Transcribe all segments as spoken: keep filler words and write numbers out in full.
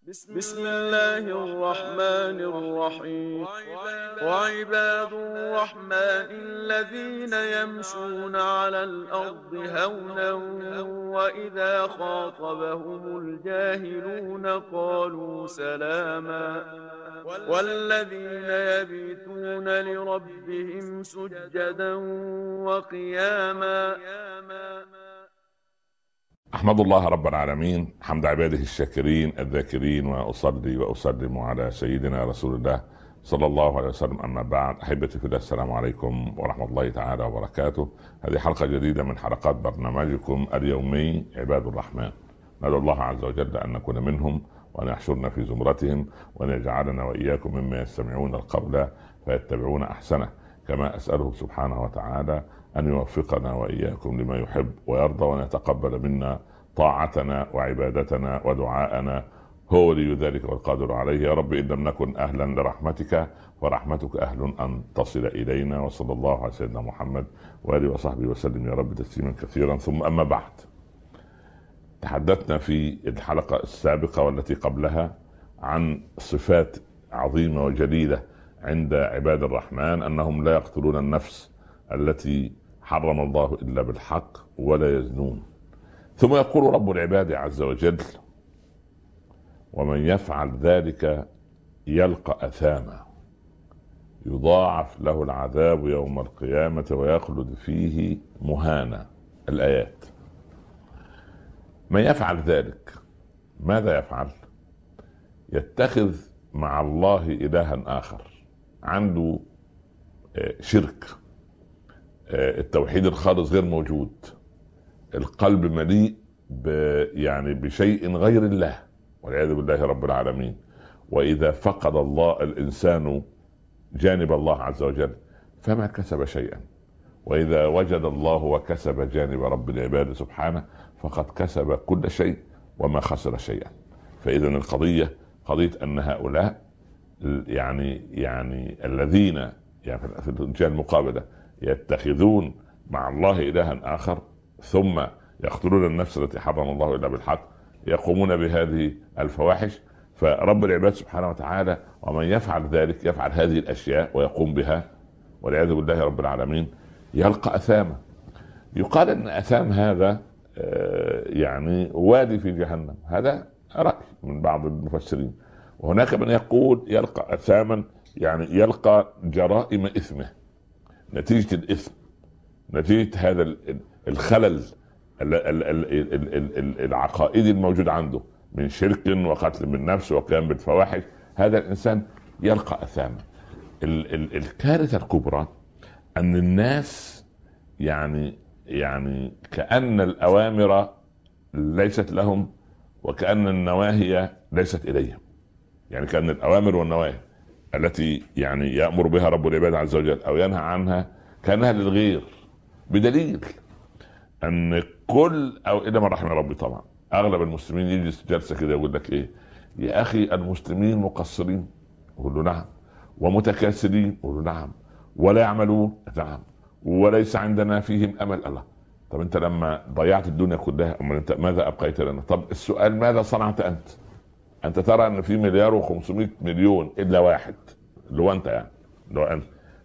بسم الله الرحمن الرحيم. وعباد الرحمن الذين يمشون على الأرض هونا وإذا خاطبهم الجاهلون قالوا سلاما والذين يبيتون لربهم سجدا وقياما. أحمد الله رب العالمين حمد عباده الشاكرين الذاكرين، وأصلي وأسلم على سيدنا رسول الله صلى الله عليه وسلم. أما بعد، أحبتي في الله، السلام عليكم ورحمة الله تعالى وبركاته. هذه حلقة جديدة من حلقات برنامجكم اليومي عباد الرحمن. ندعو الله عز وجل أن نكون منهم، وأن يحشرنا في زمرتهم، وأن يجعلنا وإياكم مما يستمعون القول فيتبعون أحسنه. كما أسأله سبحانه وتعالى أن يوفقنا وإياكم لما يحب ويرضى، وأن يتقبل منا طاعتنا وعبادتنا ودعاءنا، هو ولي ذلك والقادر عليه. يا رب إن لم نكن أهلا لرحمتك ورحمتك أهل أن تصل إلينا. وصلى الله على سيدنا محمد وآله وصحبه وسلم يا رب تسليما كثيرا. ثم أما بعد، تحدثنا في الحلقة السابقة والتي قبلها عن صفات عظيمة وجليلة عند عباد الرحمن، أنهم لا يقتلون النفس التي حرم الله إلا بالحق ولا يزنون. ثم يقول رب العباد عز وجل: ومن يفعل ذلك يلقى أثاما يضاعف له العذاب يوم القيامة ويخلد فيه مهانا. الآيات. من يفعل ذلك ماذا يفعل؟ يتخذ مع الله إلها آخر، عنده شرك، التوحيد الخالص غير موجود، القلب مليء ب يعني بشيء غير الله والعياذ بالله رب العالمين. وإذا فقد الله الإنسان جانب الله عز وجل فما كسب شيئا، وإذا وجد الله وكسب جانب رب العباد سبحانه فقد كسب كل شيء وما خسر شيئا. فإذا القضية قضية أن هؤلاء يعني يعني الذين يعني في الجهة المقابلة يتخذون مع الله إلها آخر، ثم يقتلون النفس التي حرم الله إلا بالحق، يقومون بهذه الفواحش. فرب العباد سبحانه وتعالى: ومن يفعل ذلك، يفعل هذه الأشياء ويقوم بها والعياذ بالله رب العالمين، يلقى أثاما. يقال أن أثام هذا يعني وادي في جهنم، هذا رأي من بعض المفسرين. وهناك من يقول يلقى أثاما يعني يلقى جرائم إثمه، نتيجة الإثم، نتيجة هذا الخلل العقائدي الموجود عنده من شرك وقتل بالنفس وقيام بالفواحش، هذا الإنسان يلقى أثاما. الكارثة الكبرى أن الناس يعني يعني كأن الأوامر ليست لهم وكأن النواهي ليست إليهم. يعني كأن الأوامر والنواهي التي يعني يأمر بها رب العباد عز وجل أو ينهى عنها كانها للغير، بدليل أن كل أو إلا من رحم ربي طبعا أغلب المسلمين يجلس جلسة كده يقول لك إيه يا أخي، المسلمين مقصرين، يقول له نعم، ومتكاسلين، يقول له نعم، ولا يعملون، نعم، وليس عندنا فيهم أمل. الله، طب أنت لما ضيعت الدنيا كلها أما أنت ماذا أبقيت لنا؟ طب السؤال: ماذا صنعت أنت؟ أنت ترى أن في مليار وخمسمائة مليون إلا واحد اللي هو أنت، يعني اللي هو أنت،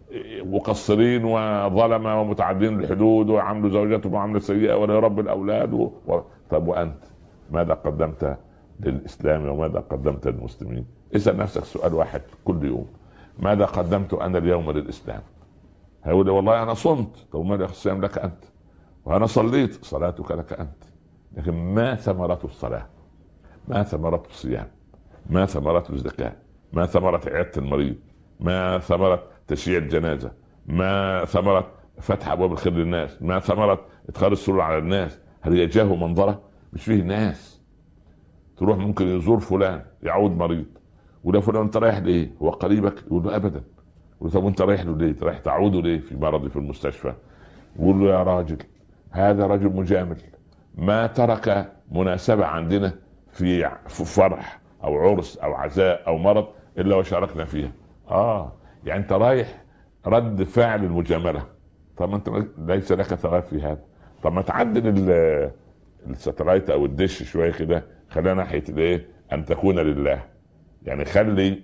مقصرين وظلمة ومتعدين الحدود وعملوا زوجاتهم معاملة سيئة ولا يرب الأولاد و... و... طب وأنت ماذا قدمت للإسلام وماذا قدمت للمسلمين؟ اسأل نفسك سؤال واحد كل يوم: ماذا قدمت أنا اليوم للإسلام؟ هيقول والله أنا صمت. طب ماذا الصيام لك أنت؟ وأنا صليت، صلاتك لك أنت. لكن ما ثمرة الصلاة؟ ما ثمرة الصيام؟ ما ثمرة الزكاة؟ ما ثمرة عيادة المريض؟ ما ثمرة تشييع الجنازة؟ ما ثمرة فتح أبواب الخير للناس؟ ما ثمرة إدخال السرور على الناس؟ هل يجاه منظرة؟ مش فيه ناس. تروح ممكن يزور فلان يعود مريض، ولا فلان أنت رايح ليه؟ هو قريبك؟ يقول له أبدا. يقول له طب أنت رايح له ليه؟ رايح تعوده ليه في مرض في المستشفى؟ يقول له يا راجل، هذا رجل مجامل، ما ترك مناسبة عندنا في فرح أو عرس أو عزاء أو مرض إلا وشاركنا فيها. آه يعني أنت رايح رد فعل المجاملة. طب أنت ليس لك ثواب في هذا؟ طب ما تعدل الستلايت أو الدش شوية كده، خلينا ناحية الإيه ان تكون لله. يعني خلي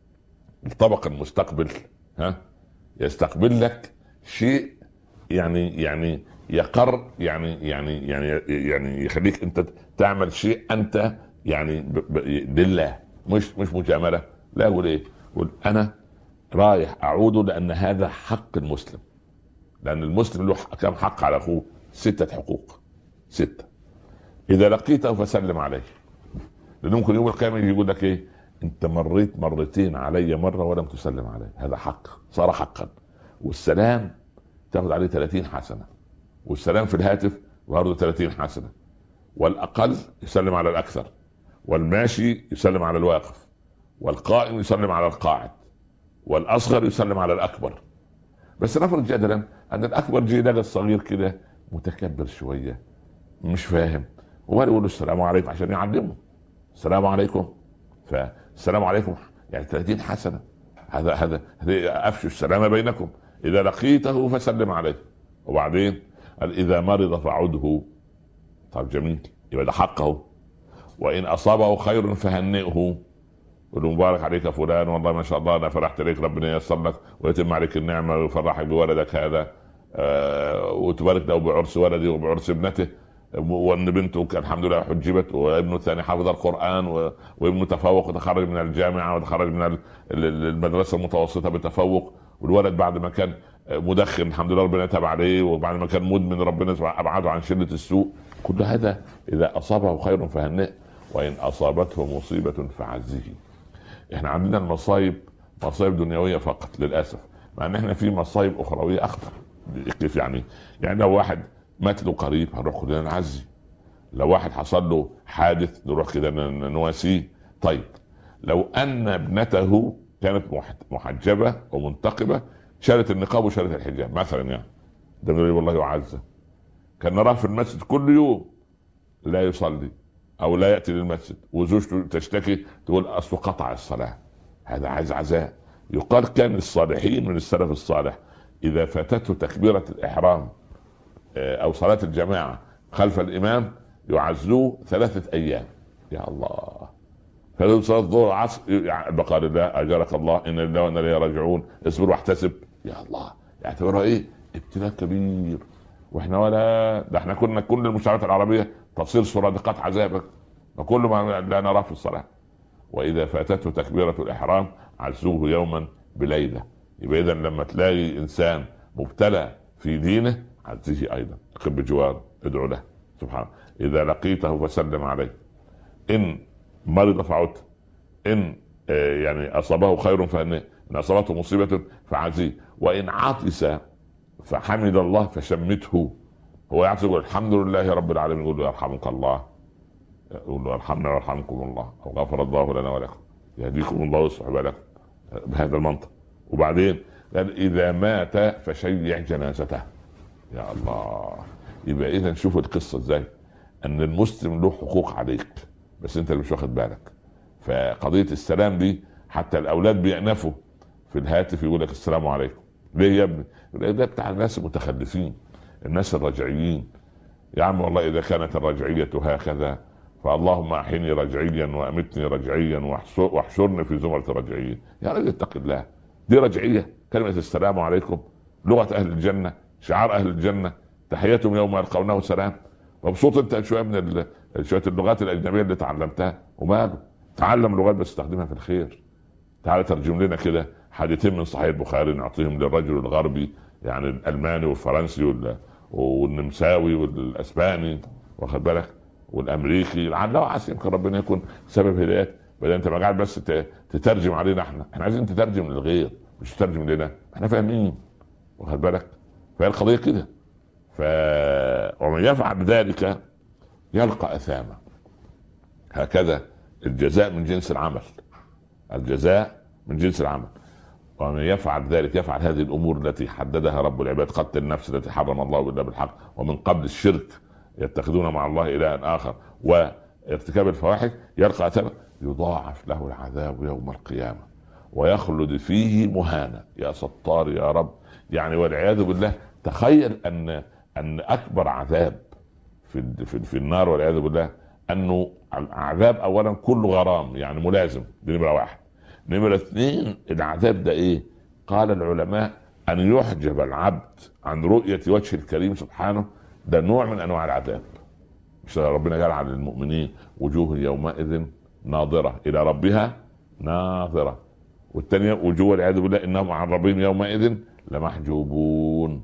الطبق المستقبل ها يستقبل لك شيء يعني يعني يقر يعني يعني يعني يعني يخليك انت تعمل شيء انت يعني ب ب لله، مش مش مجامله. لا، اقول ايه؟ قول انا رايح اعود لان هذا حق المسلم، لان المسلم له كم حق على اخوه؟ ستة حقوق، ستة. اذا لقيته فسلم عليه، لان ممكن يوم القيامه يجي يقول لك ايه؟ انت مريت مرتين علي مره ولم تسلم علي، هذا حق صار حقا. والسلام تاخذ عليه ثلاثين حسنه، والسلام في الهاتف برضه ثلاثين حسنه، والاقل يسلم على الاكثر، والماشي يسلم على الواقف، والقائم يسلم على القاعد، والاصغر يسلم على الاكبر. بس نفرض جدلا ان الاكبر جه لقى الصغير كده متكبر شويه مش فاهم، وما يقول له السلام عليكم عشان يعلمه السلام عليكم. فالسلام عليكم يعني ثلاثين حسنه. هذا هذا افشوا السلام بينكم، اذا لقيته فسلم عليه. وبعدين قال اذا مرض فعده. طيب جميل، يبقى ده حقه. وان اصابه خير فهنئه، قل مبارك عليك فلان، والله ما شاء الله انا فرحت لك، ربنا ييسر لك ويتم عليك النعمه ويفرحك بولدك هذا، آه وتبارك له بعرس ولدي وبعرس ابنته، وان بنته الحمد لله حجبت، وابنه الثاني حفظ القران، وابنه تفوق وتخرج من الجامعه وتخرج من المدرسه المتوسطه بتفوق، والولد بعد ما كان مدخن الحمد لله ربنا تاب عليه، وبعد ما كان مدمن ربنا ابعده عن شله السوء. كل هذا اذا اصابه خير فهنئ، وان اصابته مصيبه فعزه. احنا عندنا المصايب مصايب دنيويه فقط للاسف، مع ان احنا في مصايب اخرويه اخطر. كيف يعني؟ يعني لو واحد مات له قريب هنروح كلنا نعزي، لو واحد حصل له حادث نروح كده نواسيه. طيب لو ان ابنته كانت محجبه ومنتقبه، شالت النقاب وشالت الحجاب مثلا، يعني ده نقول والله يعزى. كان نراه في المسجد كل يوم لا يصلي او لا ياتي للمسجد، وزوجته تشتكي تقول اصل قطع الصلاه، هذا عايز عزاء. يقال كان الصالحين من السلف الصالح اذا فاتته تكبيره الاحرام او صلاه الجماعه خلف الامام يعزوه ثلاثه ايام. يا الله، فلو صلاه الظهر عصر بقى لله اجرك الله ان لله وانا اليه راجعون، اصبر واحتسب. يا الله، يعتبرها ايه؟ ابتلاء كبير. واحنا ولا ده احنا كنا كل المجتمعات العربيه تصير سرادقات عذابك، وكل ما لا نراه في الصلاه. واذا فاتته تكبيره الاحرام عزوه يوما بليله. يبقى اذا لما تلاقي انسان مبتلى في دينه عزيه ايضا، اقم بجواره، ادعو له سبحانه. اذا لقيته فسلم عليه، ان مرض فعدت، ان يعني اصابه خير فهنئ، ان اصابته مصيبه فعزيه، وان عطس فحمد الله فشمته. هو يعطس يقول الحمد لله رب العالمين، يقول له يرحمك الله، يقول له ارحمنا ويرحمكم الله، او غفر الله لنا ولكم، يهديكم الله ويصلح بالكم، بهذا المنطق. وبعدين قال اذا مات فشيع جنازته. يا الله، يبقى اذا شوفوا القصه ازاي، ان المسلم له حقوق عليك بس انت اللي مش واخد بالك. فقضيه السلام دي حتى الاولاد بيأنفوا في الهاتف يقول لك السلام عليكم. ليه يا ابني؟ ده بتاع الناس المتخلفين، الناس الرجعيين. يا عم والله اذا كانت الرجعيه هكذا فاللهم احيني رجعيا وامتني رجعيا واحشرني في زمره الرجعيين. يا راجل اتق الله، دي رجعيه. كلمه السلام عليكم لغه اهل الجنه، شعار اهل الجنه، تحياتهم يوم يلقونه سلام. مبسوط انت شويه من شويه اللغات الاجنبيه اللي تعلمتها؟ وماله، تعلم لغات بس استخدمها في الخير. تعال ترجم لنا كده حديثين من صحيح البخاري نعطيهم للرجل الغربي، يعني الالماني والفرنسي والنمساوي والاسباني، واخد بالك، والامريكي، لعله عسى يمكن ربنا يكون سبب هدايات. بدل انت ما قاعد بس تترجم علينا، احنا احنا عايزين تترجم للغير مش تترجم لنا، احنا فاهمين، واخد بالك. فهي القضيه كده. ف ومن يفعل ذلك يلقى اثاما. هكذا الجزاء من جنس العمل، الجزاء من جنس العمل. ومن يفعل ذلك يفعل هذه الامور التي حددها رب العباد، قتل النفس التي حرم الله الا بالحق، ومن قبل الشرك يتخذون مع الله الها اخر، وارتكاب الفواحش، يلقى اثاما يضاعف له العذاب يوم القيامه ويخلد فيه مهانا. يا ستار يا رب. يعني والعياذ بالله، تخيل ان ان اكبر عذاب في في, في النار والعياذ بالله انه العذاب اولا كله غرام يعني ملازم، دي نمره واحد. نمره اثنين العذاب ده ايه؟ قال العلماء ان يحجب العبد عن رؤيه وجه الكريم سبحانه، ده نوع من انواع العذاب. مش ربنا قال عن المؤمنين وجوه يومئذ ناظره الى ربها ناظره، والثانيه وجوه والعياذ بالله انهم عن ربهم يومئذ لمحجوبون.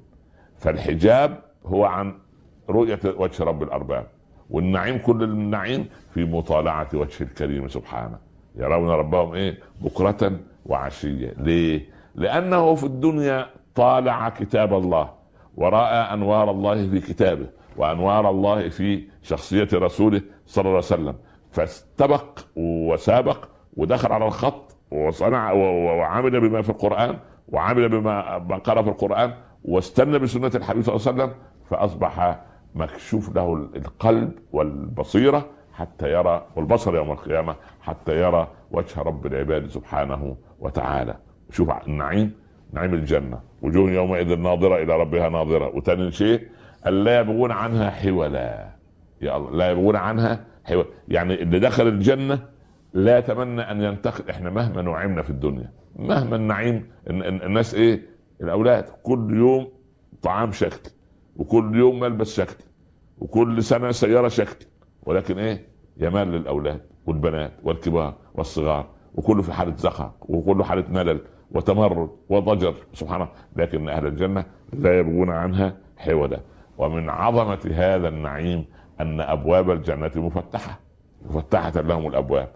فالحجاب هو عن رؤيه وجه رب الارباب، والنعيم كل النعيم في مطالعه وجه الكريم سبحانه. يرون ربهم ايه؟ بكره وعشيه. ليه؟ لانه في الدنيا طالع كتاب الله ورأى انوار الله في كتابه وانوار الله في شخصيه رسوله صلى الله عليه وسلم، فاستبق وسابق ودخل على الخط وصنع وعمل بما في القرآن وعمل بما قرأ في القرآن واستنى بسنة الحبيب صلى الله عليه وسلم، فأصبح مكشوف له القلب والبصيرة حتى يرى، والبصر يوم القيامة حتى يرى وجه رب العباد سبحانه وتعالى. شوف النعيم، نعيم الجنة، وجوه يومئذ ناظرة إلى ربها ناظرة. وتاني شيء ألا يبغون عنها حولا، يا الله لا يبغون عنها حولا، يعني اللي دخل الجنة لا يتمنى ان ينتقل. احنا مهما نعمنا في الدنيا، مهما النعيم، الناس ايه؟ الاولاد كل يوم طعام شكل، وكل يوم ملبس شكل، وكل سنه سياره شكل، ولكن ايه؟ يمال للاولاد والبنات والكبار والصغار، وكله في حاله زقق، وكله حاله ملل وتمرد وضجر سبحان الله. لكن اهل الجنه لا يبغون عنها حولا. ومن عظمه هذا النعيم ان ابواب الجنه مفتحه، مفتحه لهم الابواب.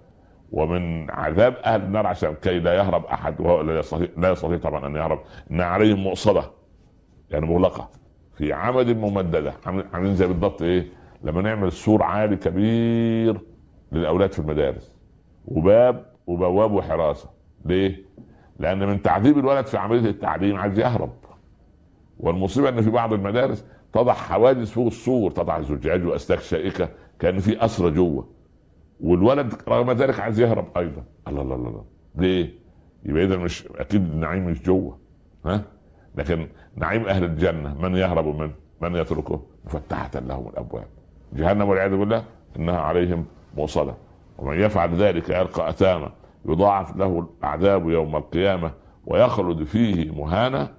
ومن عذاب اهل النار عشان كي لا يهرب احد، وهو لا يستطيع, لا يستطيع طبعا ان يهرب، ان عليهم مؤصده يعني مغلقه في عمد ممدده، عاملين زي بالضبط ايه؟ لما نعمل سور عالي كبير للاولاد في المدارس، وباب وبواب وحراسه. ليه؟ لان من تعذيب الولد في عمليه التعليم عايز يهرب. والمصيبه ان في بعض المدارس تضع حواجز فوق السور، تضع زجاج واسلاك شائكه كان في اسرى جوه، والولد رغم ذلك عايز يهرب ايضا. الله الله الله، ليه؟ يبقى اذا مش اكيد النعيم مش جوه، ها؟ لكن نعيم اهل الجنه من يهرب منه؟ من يتركه؟ مفتحه لهم الابواب. جهنم والعياذ بالله انها عليهم موصله، ومن يفعل ذلك يلقى اثاما يضاعف له العذاب يوم القيامه ويخلد فيه مهانا.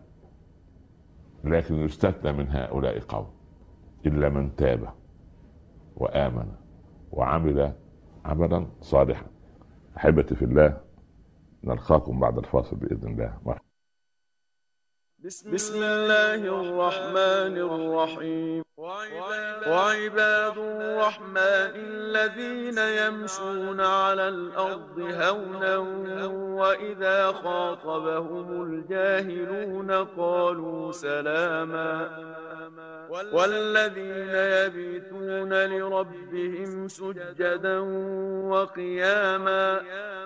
لكن يستثنى من هؤلاء قوم الا من تاب وامن وعمل عملا صالحا. احبتي في الله، نلقاكم بعد الفاصل باذن الله. مرحبا. بسم الله الرحمن الرحيم. وعباد الرحمن الذين يمشون على الأرض هونا وإذا خاطبهم الجاهلون قالوا سلاما والذين يبيتون لربهم سجدا وقياما